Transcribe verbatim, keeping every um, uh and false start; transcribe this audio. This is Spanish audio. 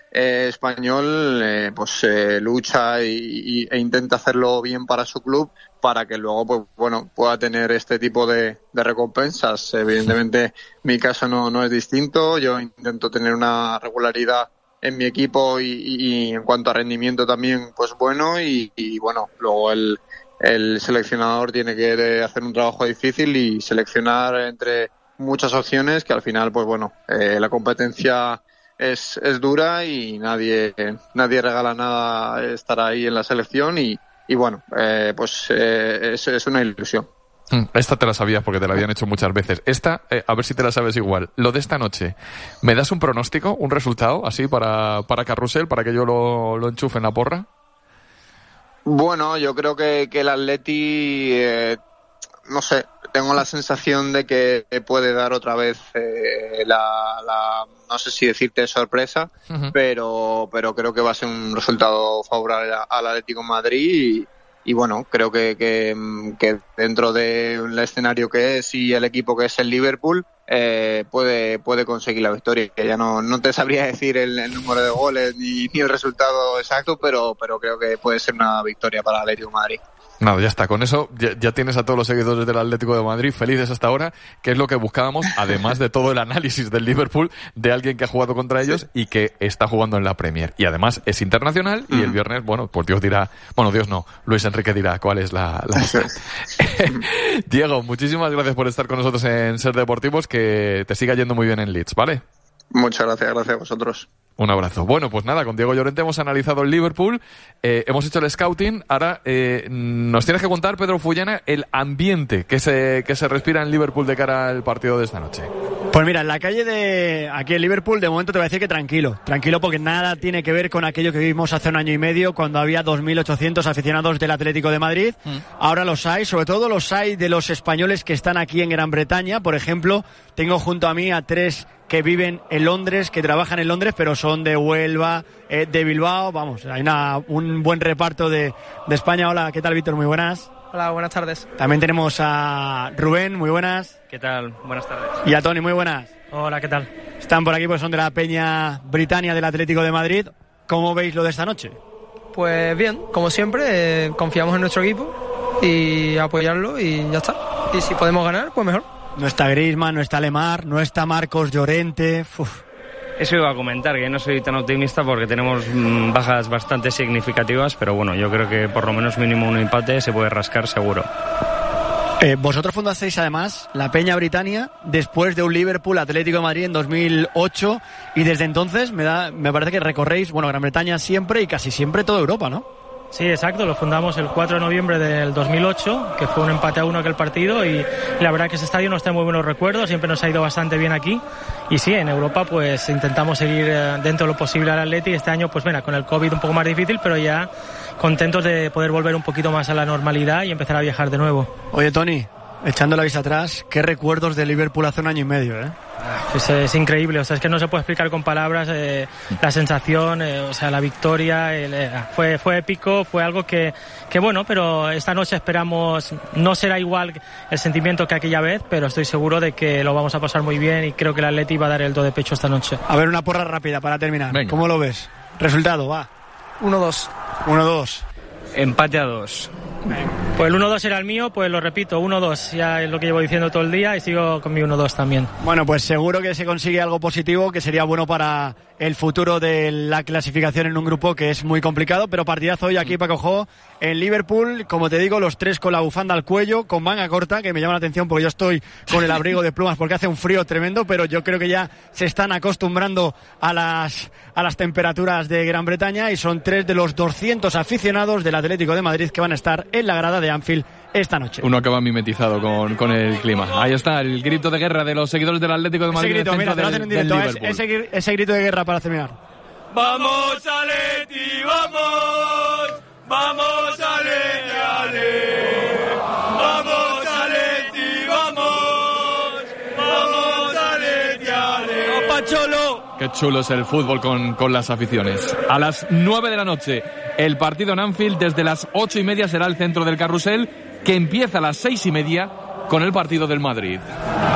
eh, español eh, pues eh, lucha y, y, e intenta hacerlo bien para su club, para que luego pues bueno pueda tener este tipo de, de recompensas. Evidentemente mi caso no, no es distinto. Yo intento tener una regularidad en mi equipo y, y, y en cuanto a rendimiento también pues bueno y, y bueno luego el, el seleccionador tiene que hacer un trabajo difícil y seleccionar entre muchas opciones, que al final pues bueno eh, la competencia es, es dura y nadie nadie regala nada estar ahí en la selección y Y bueno, eh, pues eh, es, es una ilusión. Esta te la sabías porque te la habían hecho muchas veces. Esta, eh, a ver si te la sabes igual. Lo de esta noche, ¿me das un pronóstico, un resultado, así, para, para Carrusel, para que yo lo, lo enchufe en la porra? Bueno, yo creo que, que el Atleti, eh, no sé, tengo la sensación de que puede dar otra vez eh, la, la, no sé si decirte sorpresa, uh-huh. pero pero creo que va a ser un resultado favorable al Atlético de Madrid y, y bueno, creo que, que, que dentro del escenario que es y el equipo que es el Liverpool, eh, puede puede conseguir la victoria. Que ya no no te sabría decir el, el número de goles ni, ni el resultado exacto, pero pero creo que puede ser una victoria para el Atlético de Madrid. Nada, ya está. Con eso ya, ya tienes a todos los seguidores del Atlético de Madrid felices hasta ahora, que es lo que buscábamos, además de todo el análisis del Liverpool, de alguien que ha jugado contra ellos y que está jugando en la Premier. Y además es internacional y el viernes, bueno, pues Dios dirá, bueno, Dios no, Luis Enrique dirá cuál es la... la... Diego, muchísimas gracias por estar con nosotros en Ser Deportivos, que te siga yendo muy bien en Leeds, ¿vale? Muchas gracias, gracias a vosotros. Un abrazo. Bueno, pues nada, con Diego Llorente hemos analizado el Liverpool, eh, hemos hecho el scouting. Ahora eh, nos tienes que contar, Pedro Fullana, el ambiente que se, que se respira en Liverpool de cara al partido de esta noche. Pues mira, en la calle de aquí en Liverpool de momento te voy a decir que tranquilo, tranquilo porque nada tiene que ver con aquello que vivimos hace un año y medio cuando había dos mil ochocientos aficionados del Atlético de Madrid. Mm. Ahora los hay, sobre todo los hay de los españoles que están aquí en Gran Bretaña. Por ejemplo, tengo junto a mí a tres que viven en Londres, que trabajan en Londres, pero son de Huelva, eh, de Bilbao. Vamos, hay una, un buen reparto de, de España. Hola, ¿qué tal, Víctor? Muy buenas. Hola, buenas tardes. También tenemos a Rubén, muy buenas. ¿Qué tal? Buenas tardes. Y a Tony, muy buenas. Hola, ¿qué tal? Están por aquí, pues son de la Peña Britannia del Atlético de Madrid. ¿Cómo veis lo de esta noche? Pues bien, como siempre, eh, confiamos en nuestro equipo y apoyarlo y ya está. Y si podemos ganar, pues mejor. No está Griezmann, no está Lemar, no está Marcos Llorente. Uf. Eso iba a comentar, que no soy tan optimista porque tenemos mmm, bajas bastante significativas, pero bueno, yo creo que por lo menos mínimo un empate se puede rascar seguro. Eh, vosotros fundasteis además la Peña Britannia después de un Liverpool Atlético de Madrid en dos mil ocho y desde entonces me da me parece que recorréis, bueno, Gran Bretaña siempre y casi siempre toda Europa, ¿no? Sí, exacto, lo fundamos el cuatro de noviembre del dos mil ocho, que fue un empate a uno aquel partido, y la verdad que ese estadio nos trae muy buenos recuerdos, siempre nos ha ido bastante bien aquí, y sí, en Europa pues intentamos seguir dentro de lo posible al Atleti. Este año pues mira, con el COVID un poco más difícil, pero ya contentos de poder volver un poquito más a la normalidad y empezar a viajar de nuevo. Oye, Tony, echando la vista atrás, qué recuerdos de Liverpool hace un año y medio, ¿eh? Pues es increíble, o sea, es que no se puede explicar con palabras eh, la sensación, eh, o sea, la victoria, el, eh, fue fue épico, fue algo que, que bueno, pero esta noche esperamos, no será igual el sentimiento que aquella vez, pero estoy seguro de que lo vamos a pasar muy bien y creo que el Atleti va a dar el do de pecho esta noche. A ver, una porra rápida para terminar. Venga. ¿Cómo lo ves? Resultado, va. uno dos. uno dos. Empate a dos. Pues el uno dos era el mío, pues lo repito, uno dos, ya es lo que llevo diciendo todo el día y sigo con mi uno dos también. Bueno, pues seguro que se consigue algo positivo que sería bueno para el futuro de la clasificación en un grupo que es muy complicado, pero partidazo hoy aquí Paco Jo en Liverpool, como te digo, los tres con la bufanda al cuello, con manga corta, que me llama la atención porque yo estoy con el abrigo de plumas porque hace un frío tremendo, pero yo creo que ya se están acostumbrando a las a las temperaturas de Gran Bretaña y son tres de los doscientos aficionados del Atlético de Madrid que van a estar en la grada de Anfield esta noche. Uno acaba mimetizado con, con el clima. Ahí está, el grito de guerra de los seguidores del Atlético de Madrid. Ese grito, mira, te lo hacen en directo, es, ese, ese grito de guerra para terminar. ¡Vamos, Atleti, vamos! ¡Vamos, Atleti, ale! ¡Vamos, Atleti, vamos! ¡Vamos, Atleti, ale! ¡Pacholo! Qué chulo es el fútbol con, con las aficiones. A las nueve de la noche, el partido en Anfield. Desde las ocho y media será el centro del carrusel, que empieza a las seis y media con el partido del Madrid.